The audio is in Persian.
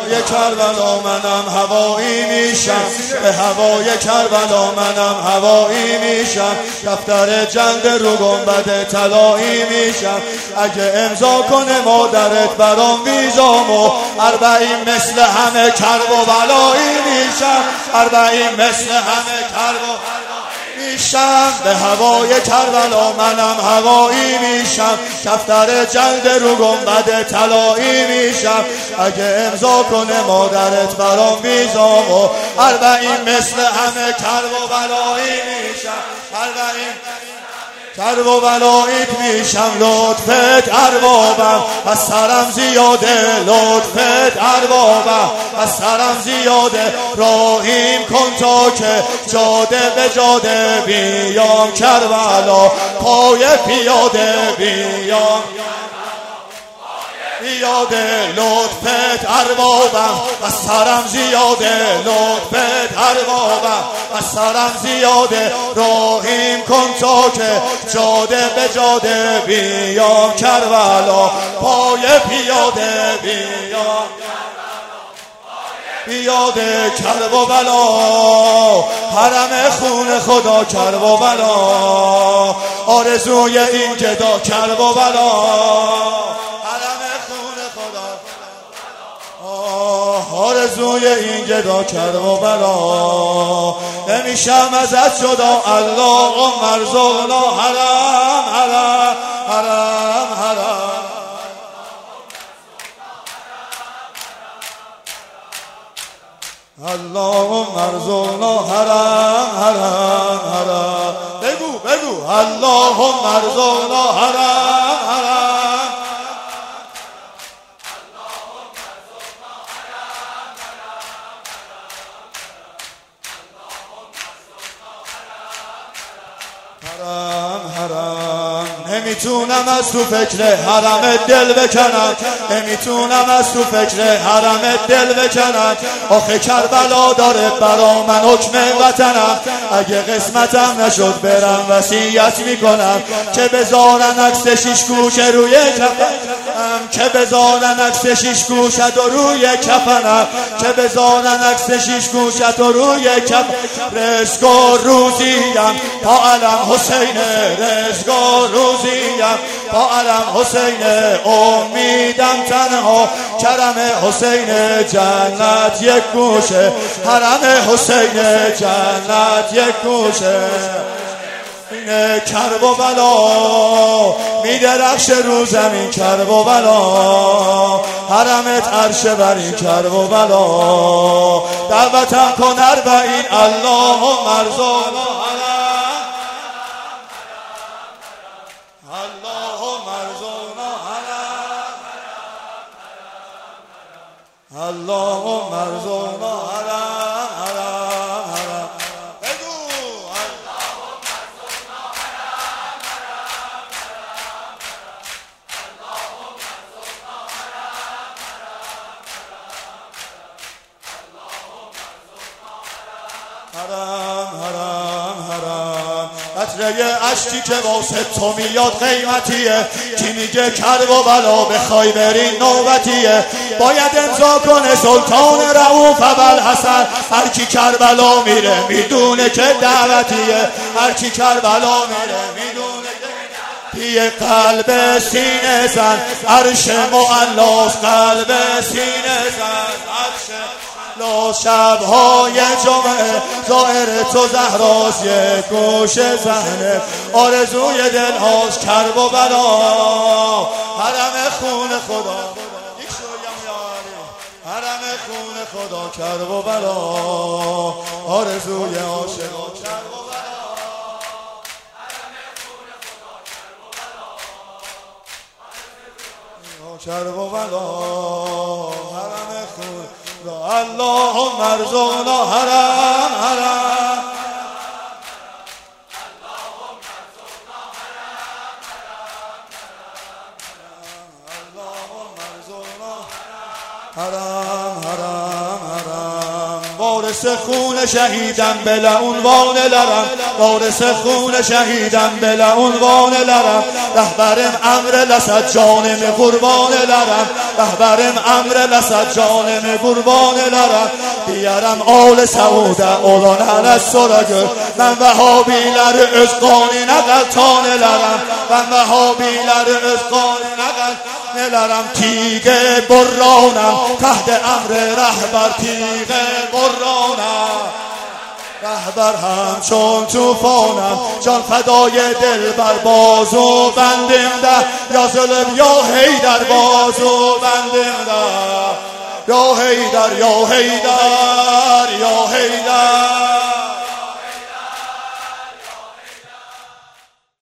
هوای کربلا منم هوایی میشم، به هوای کربلا منم هوایی میشم، دفتر جنگ رو گنبد طلایی میشم، اگه امضا کنه مادرت برام ویزامو، 40 مثل همه کرب و بلایی میشم، 40 مثل همه کرب و میشم، به هوای کربلا منم هوایی میشم، دفتر جلد رو گنبد طلایی میشم، اگه امضا کنه مادرت برام ویزامو، 40 مثل همه کرب و بلایی میشم، 40 کرب و بلاییت میشم، لطفت اربابم از سرم زیاده، لطفت اربابم از سرم زیاده، راهیم کن تا که جاده به جاده بیام، کربلا پای پیاده بیام بیاده، لطفت اربابم از سرم زیاده، لطفت اربابم از سرم زیاده، راهیم کن تا که جاده به جاده بیام، کربلا پای پیاده بیام بیاده، کرب و بلا حرم خون خدا، کرب و بلا آرزوی این گدا، کرب و بلا آرزوی این گدا، کرب و بلا نمیشم ازت جدا، اللهم ارزقنا حرم حرم حرم حرم، اللهم ارزقنا حرم حرم حرم، بگو بگو اللهم ارزقنا حرم حرم، حرم حرم نمیتونم از تو فکر حرم دل بکنم، نمیتونم از تو فکر حرم دل بکنم، آخه کربلا داره برا من حکم وطنم، اگه قسمتم نشد برم وصیت میکنم، که بذارن عکس 6 گوشه روی کفنم، که بذارن عکس 6 گوشت و روی کفنم، که بذارن عکس 6 گوشت و روی کفنم، رزق و روزیم با علم حسین، رزق و روزیم با علم حسین، امیدم تنها کرم حسین، جنت یک گوشه، حرم حسین جنت یک گوشه، کرب و بلا میدرخش رو زمین، کرب و بلا حرمت عرش برین، کرب و بلا دعوتم کن 40 اللهم ارزقنا حرم، اللهم ارزقنا حرم، اللهم ارزقنا حرم حرم حرم، بگو اللهم ارزقنا حرم حرم حرم حرم، قطره اشکی که واسه تو میاد قیمتیه، کی میگه کرب و بلا بخوای برین نوبتیه، باید امضا کنه سلطان رؤوف ابوالحسن، هر کی کربلا میره میدونه که دعوتیه، هر کی کربلا میره میدونه که قلب سینه زن عرش معلاست، قلب سینه زن عرش شبهای جمعه ظاهر تو زهراست، یک گوش ذهن آرزوی دل هاست، کرب و بلا حرم خون خدا، حرم خون خدا، کرب و بلا آرزوی عاشق، کرب و بلا کرب و بلا حرم خون، اللهم ارزقنا حرم حرم، اللهم ارزقنا حرم حرم حرم، وارث خون شهیدم بلا عنوان لرم، وارث خون شهیدم بلا عنوان لرم، رهبرم امر لسد جانم قربان لرم، rəhbərim əmr eləsəd canımı qurban elərəm. Deyərəm al Səudə olan hələ sonra gör, mən vəhabiləri öz qanına qəltan elərəm. Mən vəhabiləri öz qanına qəltan elərəm. Tiqə برانم تحت امر رهبر تیغ برانم. رهبر همچون توفانم جان فدای دل بر بازو بندیم ده. یا ظلم یا حیدر بازو بندیم ده. یا حیدر یا حیدر یا حیدر.